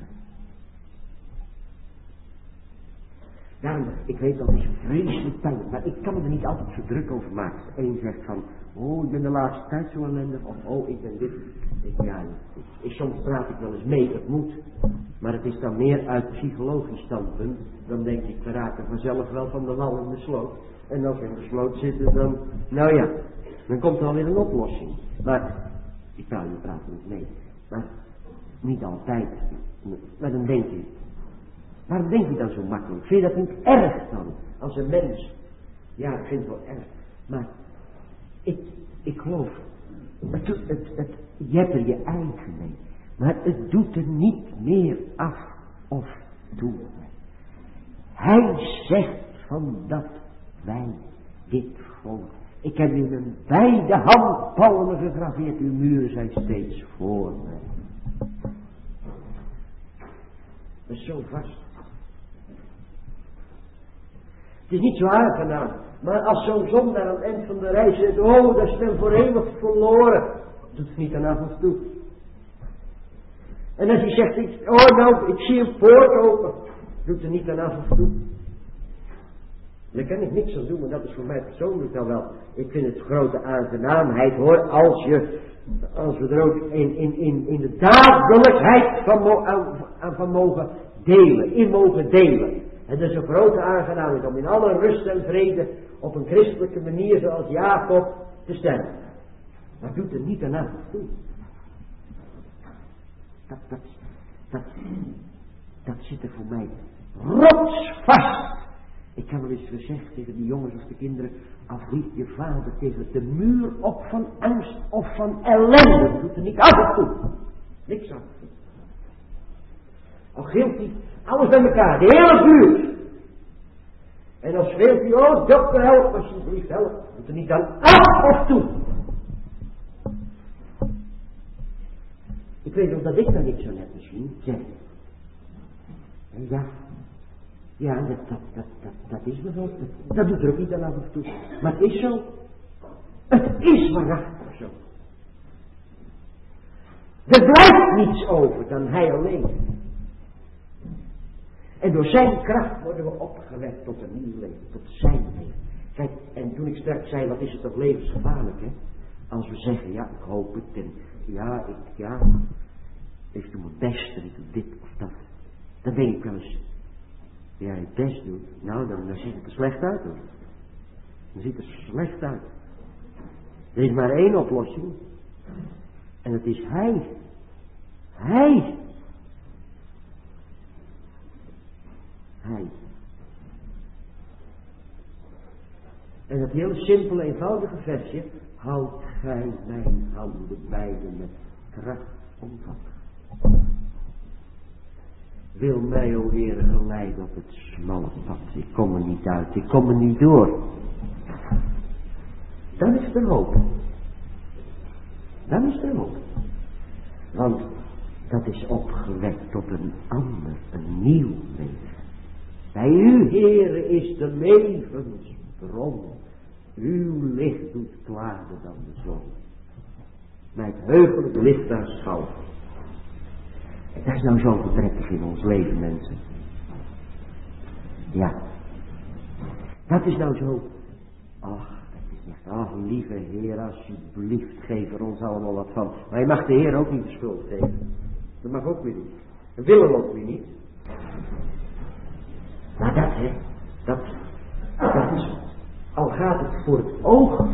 Daarom, ik weet dat is vreselijk pijnlijk, maar ik kan me er niet altijd zo druk over maken. Eén zegt van, oh ik ben de laatste tijd zo ellendig, of oh ik ben dit. Ik, ja, ik, soms praat ik wel eens mee, het moet. Maar het is dan meer uit psychologisch standpunt. Dan denk ik, we raken vanzelf wel van de wal in de sloot. En als we in de sloot zitten, dan, nou ja, dan komt er alweer een oplossing. Maar, ik praat, je praat niet mee. Maar, niet altijd. Maar dan denk je, waarom denk je dan zo makkelijk? Vind je dat niet erg dan? Als een mens. Ja, ik vind het wel erg. Maar ik, ik geloof. Het, het, het, het, je hebt er je eigen mee. Maar het doet er niet meer af of toe. Hij zegt van dat wij dit volgen. Ik heb in mijn beide handpalmen gegraveerd. Uw muren zijn steeds voor mij. Dat is zo vast. Het is niet zo aangenaam. Maar als zo'n zondaar aan het eind van de reis zegt, oh, dat is dan voor eeuwig verloren. Doet het niet aan af en toe. En als hij zegt, oh nou, ik zie een poort open. Doet het niet aan af en toe. Daar kan ik niks aan doen, maar dat is voor mij persoonlijk dan wel. Ik vind het grote aangenaamheid hoor, als je, als we er ook in, in, in, in de dadelijkheid van, mo, aan, aan van mogen delen, in mogen delen. Het is een grote aangenaamheid om in alle rust en vrede op een christelijke manier zoals Jacob te stemmen. Maar doet er niet aan af en toe. Dat, dat, dat, dat zit er voor mij rotsvast. Ik heb wel eens gezegd tegen die jongens of de kinderen, afliep je vader tegen de muur op van angst of van ellende. Dat doet er niet af en toe. Niks af en toe. Al gilt hij alles bij elkaar, de hele buurt. En dan schreeuwt hij, oh dokter help, alsjeblieft help. Dat doet er niet aan af of toe. Ik weet nog dat ik dat niet zo net misschien zeg. En ja, ja, dat, dat, dat, dat, dat is me wel. Dat, dat doet er ook niet aan af en toe. Maar het is zo. Het is waarachtig zo. Er blijft niets over dan hij alleen. En door zijn kracht worden we opgewekt tot een nieuw leven, tot zijn leven. Kijk, en toen ik straks zei, wat is het toch levensgevaarlijk, hè? Als we zeggen, ja, ik hoop het, en ja, ik, ja, ik doe mijn best, en ik doe dit of dat. Dan denk ik wel eens, ja, je best doet, nou dan, dan ziet het er slecht uit hoor. Dan ziet het er slecht uit. Er is maar één oplossing. En dat is Hij. Hij. Hij. En dat heel simpele, eenvoudige versje. Houd gij mijn handen beiden met kracht omvat. Wil mij, o Heer, geleiden op het smalle pad. Ik kom er niet uit, ik kom er niet door. Dan is er hoop. Dan is er hoop. Want dat is opgewekt tot een ander, een nieuw leven. Bij u, Heere, is de levensbron. Uw licht doet klaarder dan de zon. Met heugelijk licht daar schouw. En dat is nou zo prettig in ons leven, mensen. Ja. Dat is nou zo. Ach, dat is echt, ach, lieve Heer, alsjeblieft, geef er ons allemaal wat van. Maar je mag de Heer ook niet de schuld geven. Dat mag ook weer niet. Dat willen we ook weer niet. Maar dat, hè, dat, dat is, al gaat het voor het oog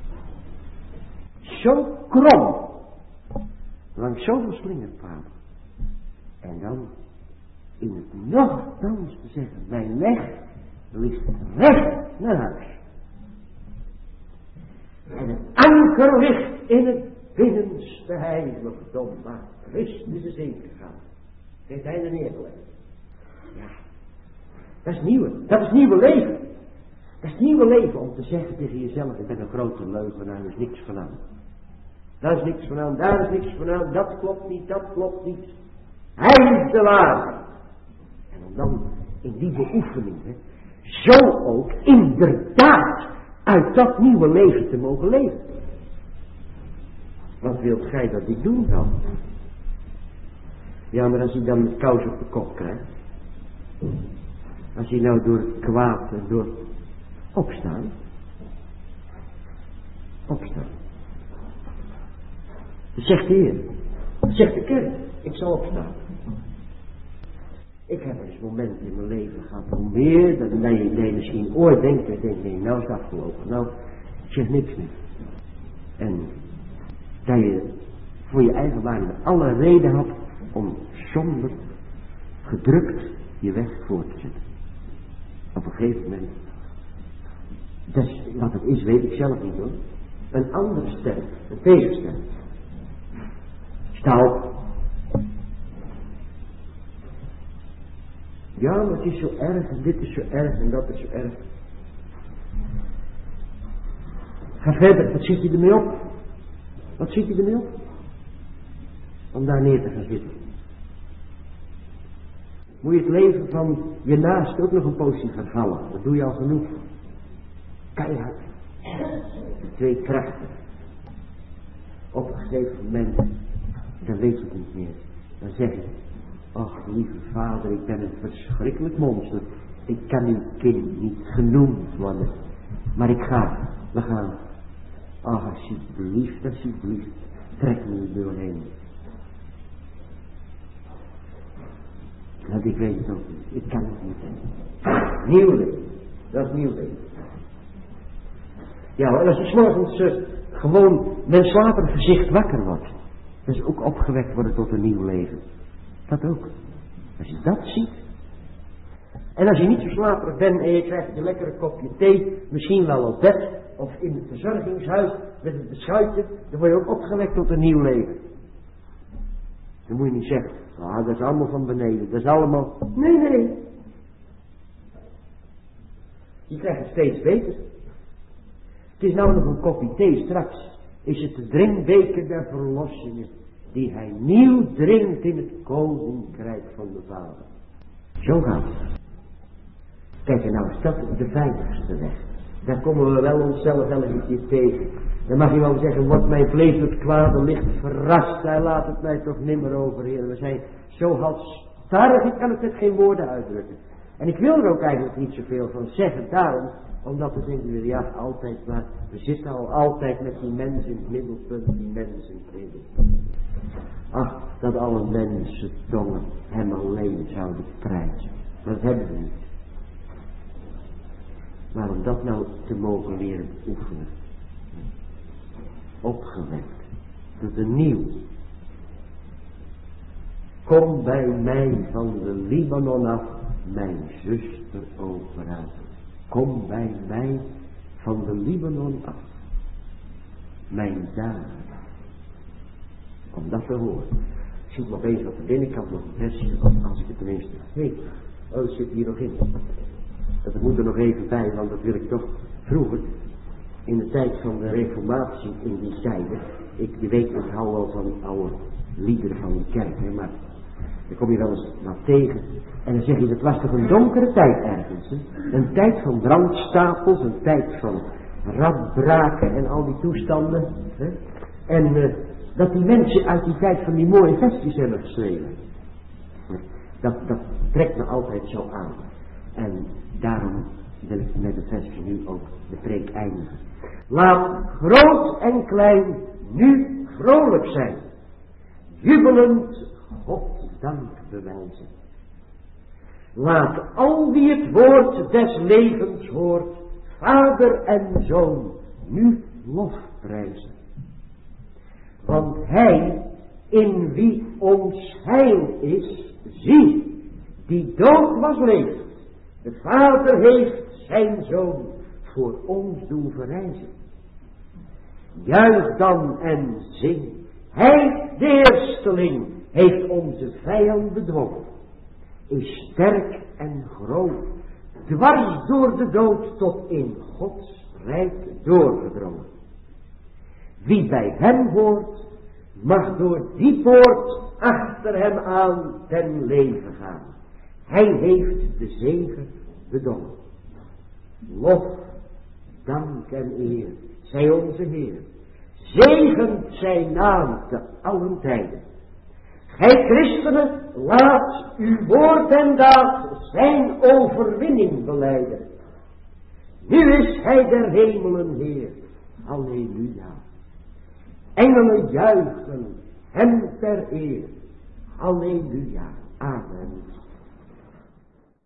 zo krom, langs zoveel slingerpaden. En dan in het nogthans te zeggen, mijn weg ligt recht naar huis. En het anker ligt in het binnenste heiligdom waar Christus is ingegaan. Heeft hij er neergelegd. Ja, dat is nieuwe, dat is nieuwe leven. Dat is nieuwe leven om te zeggen tegen jezelf, ik ben een grote leugenaar, daar is niks van aan. Daar is niks van aan, daar is niks van aan, dat klopt niet, dat klopt niet. Hij is de waarheid. En om dan in die beoefening, hè, zo ook inderdaad uit dat nieuwe leven te mogen leven. Wat wilt gij dat ik doen dan? Ja, maar als hij dan het kous op de kop krijgt. Als hij nou door het kwaad en door opstaan. Opstaan. Dat zegt de Heer. Dat zegt de kerk. Ik zal opstaan. Ik heb eens momenten in mijn leven gehad. Hoe meer, dat je nee, misschien ooit denkt. En denkt, nee, nou is het afgelopen. Nou, ik zeg niks meer. En dat je voor je eigen waarde alle reden had om somber, gedrukt je weg voort te zetten. Op een gegeven moment. Dus wat het is, weet ik zelf niet hoor. Een andere stem, een tegenstem. Sta op. Ja, maar het is zo erg en dit is zo erg en dat is zo erg. Ga verder, wat zit je ermee op? Wat zit je ermee op? Om daar neer te gaan zitten. Moet je het leven van je naast ook nog een poosje gaan vallen. Dat doe je al genoeg. Keihard. De twee krachten. Op een gegeven moment, dan weet je het niet meer. Dan zeg je, ach lieve vader, ik ben een verschrikkelijk monster. Ik kan uw kind niet genoemd worden. Maar ik ga, we gaan. Ach, alsjeblieft, alsjeblieft, trek me er doorheen. Want ik weet het ook niet, ik kan het niet. Nieuw leven, dat is nieuw leven. Ja, en als je 's morgens uh, gewoon met een slaperig gezicht wakker wordt, dat is ook opgewekt worden tot een nieuw leven. Dat ook. Als je dat ziet. En als je niet zo slaperig bent en je krijgt een lekkere kopje thee, misschien wel op bed of in het verzorgingshuis met een beschuitje, dan word je ook opgewekt tot een nieuw leven. Dan moet je niet zeggen, ah, dat is allemaal van beneden, dat is allemaal... Nee, nee. Je krijgt het steeds beter. Het is nou nog een kopje thee, straks is het de drinkbeker der verlossingen, die hij nieuw drinkt in het koninkrijk van de Vader. Zo gaat het. Kijk, en nou is dat de veiligste weg. Daar komen we wel onszelf wel een keer tegen. Dan mag je wel zeggen, wordt mijn vlees door het kwade licht verrast, hij laat het mij toch nimmer overheren. We zijn zo halstarrig, ik kan het met geen woorden uitdrukken. En ik wil er ook eigenlijk niet zoveel van zeggen, daarom, omdat we denken, ja, altijd maar, we zitten al altijd met die mensen in het middelpunt, die mensen in het middelpunt. Ach, dat alle mensen tongen hem alleen zouden prijzen. Maar dat hebben we niet. Maar om dat nou te mogen leren oefenen. Opgewekt. Tot een nieuw. Kom bij mij van de Libanon af, mijn zuster overuit. Kom bij mij van de Libanon af. Mijn dagen. Om dat te horen. Ik zie nog eens op de binnenkant nog een versje, als ik het tenminste weet. Oh, het zit hier nog in. Dat moet er nog even bij, want dat wil ik toch vroeger, in de tijd van de reformatie in die tijden. Ik, je weet, ik hou wel van oude liederen van de kerk, hè, maar dan kom je wel eens wat tegen. En dan zeg je, dat was toch een donkere tijd ergens. Hè? Een tijd van brandstapels, een tijd van radbraken en al die toestanden. Hè? En uh, dat die mensen uit die tijd van die mooie versjes hebben geschreven. Dat, dat trekt me altijd zo aan. En daarom wil ik met het versje nu ook de preek eindigen. Laat groot en klein nu vrolijk zijn. Jubelend God dank bewijzen. Laat al wie het woord des levens hoort, vader en zoon, nu lofprijzen. Want hij, in wie ons heil is, zie, die dood was leeft. De vader heeft zijn zoon voor ons doen verrijzen. Juich dan en zing, hij, de eersteling, heeft onze vijand bedwongen. Is sterk en groot, dwars door de dood tot in Gods rijk doorgedrongen. Wie bij hem hoort, mag door die poort achter hem aan ten leven gaan. Hij heeft de zegen bedongen. Lof, dank en eer zij onze Heer. Zegent zijn naam te allen tijden. Gij christenen, laat uw woord en daad zijn overwinning belijden. Nu is hij der hemelen Heer. Halleluja. Engelen juichen hem ter eer. Halleluja. Amen.